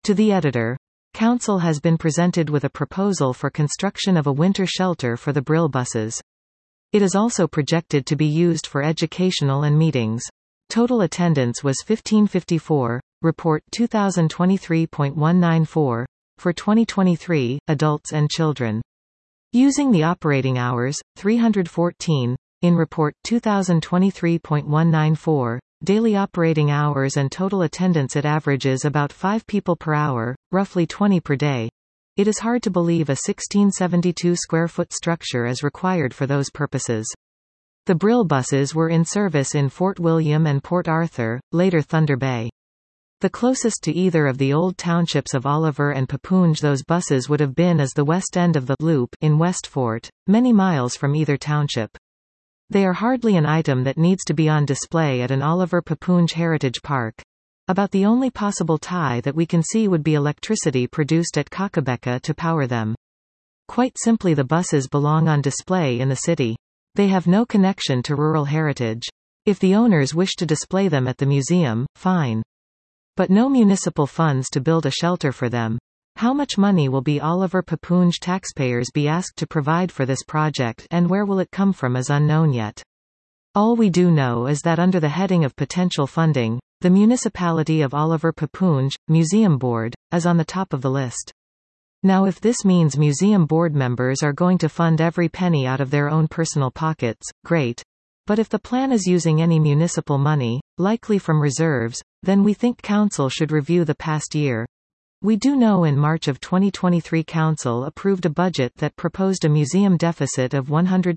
To the editor. Council has been presented with a proposal for construction of a winter shelter for the Brill buses. It is also projected to be used for educational and meetings. Total attendance was 1554, report 2023.194, for 2023, adults and children. Using the operating hours, 314, in report 2023.194, daily operating hours and total attendance it averages about 5 people per hour, roughly 20 per day. It is hard to believe a 1672 square foot structure is required for those purposes. The Brill buses were in service in Fort William and Port Arthur, later Thunder Bay. The closest to either of the old townships of Oliver and Papoonge those buses would have been is the west end of the Loop in West Fort, many miles from either township. They are hardly an item that needs to be on display at an Oliver Papoonge Heritage Park. About the only possible tie that we can see would be electricity produced at Kakabeka to power them. Quite simply, the buses belong on display in the city. They have no connection to rural heritage. If the owners wish to display them at the museum, fine. But no municipal funds to build a shelter for them. How much money will be Oliver Papoonge taxpayers be asked to provide for this project, and where will it come from is unknown yet. All we do know is that under the heading of potential funding, the municipality of Oliver Papoonge, Museum Board, is on the top of the list. Now if this means museum board members are going to fund every penny out of their own personal pockets, great. But if the plan is using any municipal money, likely from reserves, then we think Council should review the past year. We do know in March of 2023 Council approved a budget that proposed a museum deficit of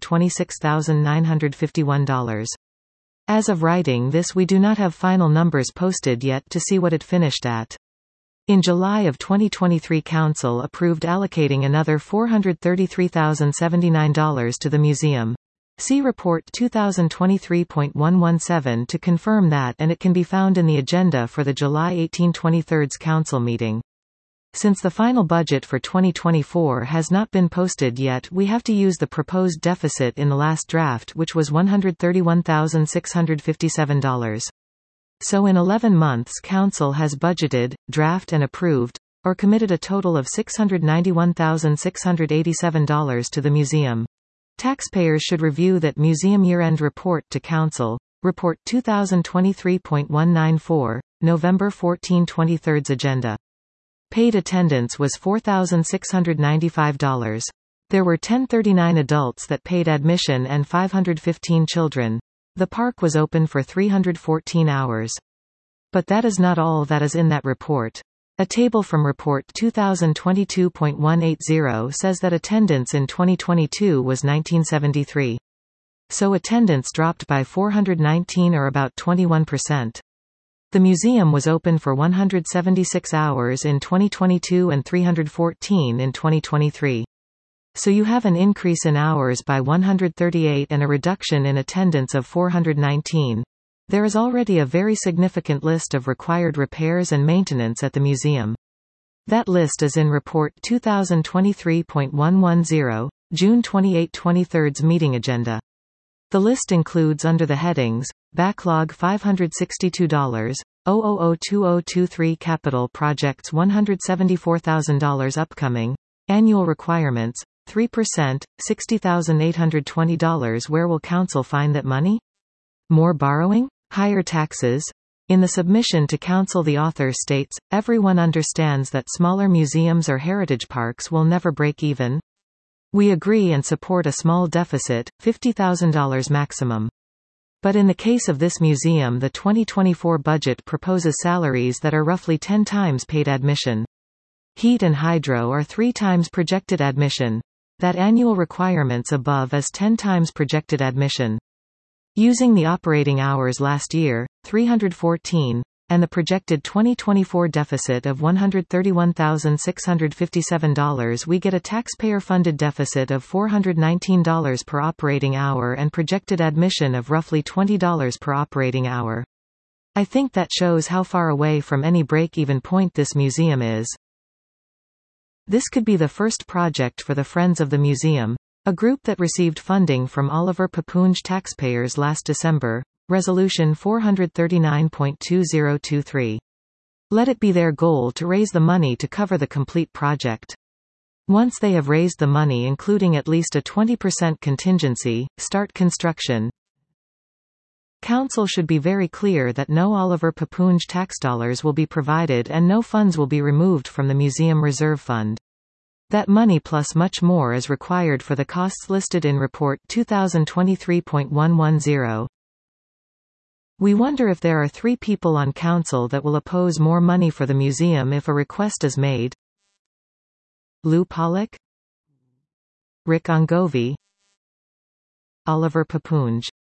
$126,951. As of writing this, we do not have final numbers posted yet to see what it finished at. In July of 2023 Council approved allocating another $433,079 to the museum. See report 2023.117 to confirm that, and it can be found in the agenda for the July 18/23 Council meeting. Since the final budget for 2024 has not been posted yet, we have to use the proposed deficit in the last draft, which was $131,657. So in 11 months Council has budgeted, draft and approved, or committed a total of $691,687 to the museum. Taxpayers should review that museum year-end report to Council, report 2023.194, November 14, 23 agenda. Paid attendance was $4,695. There were 1039 adults that paid admission and 515 children. The park was open for 314 hours. But that is not all that is in that report. A table from report 2022.180 says that attendance in 2022 was 1973. So attendance dropped by 419, or about 21%. The museum was open for 176 hours in 2022 and 314 in 2023. So you have an increase in hours by 138 and a reduction in attendance of 419. There is already a very significant list of required repairs and maintenance at the museum. That list is in report 2023.110, June 28/23 meeting agenda. The list includes under the headings, Backlog $562, 0002023 Capital Projects $174,000 Upcoming, Annual Requirements, 3%, $60,820. Where will Council find that money? More borrowing? Higher taxes? In the submission to Council the author states, everyone understands that smaller museums or heritage parks will never break even. We agree and support a small deficit, $50,000 maximum. But in the case of this museum, the 2024 budget proposes salaries that are roughly 10 times paid admission. Heat and hydro are 3 times projected admission. That annual requirements above is 10 times projected admission. Using the operating hours last year, 314, and the projected 2024 deficit of $131,657, we get a taxpayer-funded deficit of $419 per operating hour and projected admission of roughly $20 per operating hour. I think that shows how far away from any break-even point this museum is. This could be the first project for the Friends of the Museum, a group that received funding from Oliver Papoonge taxpayers last December. Resolution 439.2023. Let it be their goal to raise the money to cover the complete project. Once they have raised the money, including at least a 20% contingency, start construction. Council should be very clear that no Oliver Papunj tax dollars will be provided and no funds will be removed from the Museum Reserve Fund. That money plus much more is required for the costs listed in Report 2023.110. We wonder if there are 3 people on Council that will oppose more money for the museum if a request is made. Lou Pollock, Rick Ongovi, Oliver Papunj.